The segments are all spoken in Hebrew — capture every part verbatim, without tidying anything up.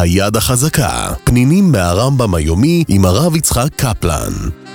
היד החזקה, פנינים מהרמב"ם היומי עם הרב יצחק קפלן.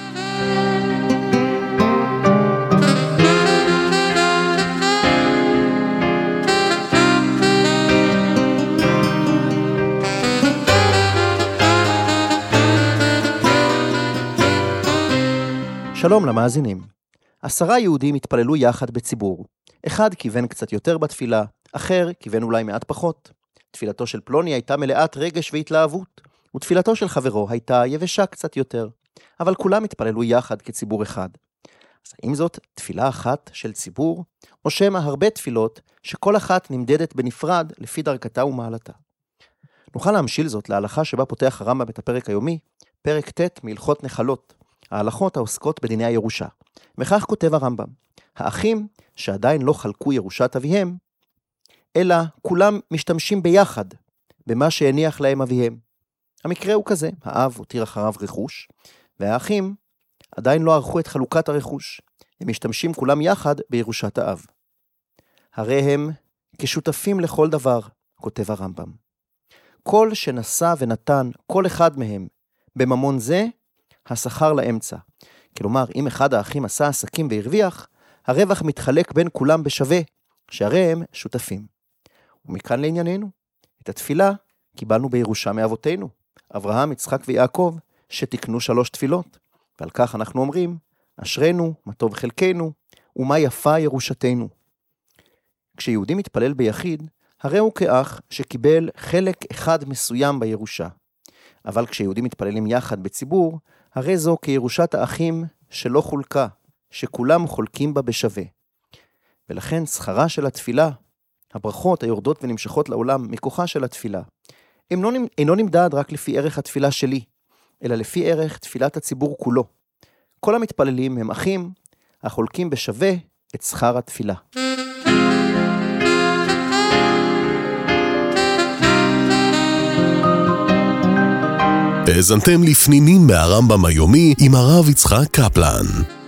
שלום למאזינים. עשרה יהודים התפללו יחד בציבור. אחד כיוון קצת יותר בתפילה, אחר כיוון אולי מעט פחות. תפילתו של פלוני הייתה מלאת רגש והתלהבות, ותפילתו של חברו הייתה יבשה קצת יותר. אבל כולם התפללו יחד כציבור אחד. אז האם זאת תפילה אחת של ציבור, או שמא הרבה תפילות שכל אחת נמדדת בנפרד לפי דרכתה ומעלתה? נוכל להמשיל זאת להלכה שבה פותח הרמב"ם את הפרק היומי, פרק ט' מהלכות נחלות. ההלכות העוסקות בדיני הירושה. מכך כותב הרמב"ם, האחים שעדיין לא חלקו ירושת אביהם, אלא כולם משתמשים ביחד במה שהניח להם אביהם. המקרה הוא כזה, האב הותיר אחריו רכוש, והאחים עדיין לא ערכו את חלוקת הרכוש. הם משתמשים כולם יחד בירושת האב. הרי הם כשותפים לכל דבר, כותב הרמב"ם. כל שנשא ונתן כל אחד מהם בממון זה, השכר לאמצע. כלומר, אם אחד האחים עשה עסקים והרוויח, הרווח מתחלק בין כולם בשווה, שהרי הם שותפים. ומכאן לענייננו, את התפילה קיבלנו בירושה מאבותינו, אברהם, יצחק ויעקב, שתקנו שלוש תפילות. ועל כך אנחנו אומרים, אשרנו, מה טוב חלקנו, ומה יפה ירושתנו. כשיהודי מתפלל ביחיד, הרי הוא כאח שקיבל חלק אחד מסוים בירושה. אבל כשיהודים מתפללים יחד בציבור, הרי זו כירושת האחים שלא חולקה, שכולם חולקים בה בשווה. ולכן שכרה של התפילה, הברכות היורדות ונמשכות לעולם מכוחה של התפילה, אינו, אינו נמדד רק לפי ערך התפילה שלי, אלא לפי ערך תפילת הציבור כולו. כל המתפללים הם אחים, החולקים בשווה את שכר התפילה. האזנתם לפנינים מהרמב"ם היומי עם הרב יצחק קפלן.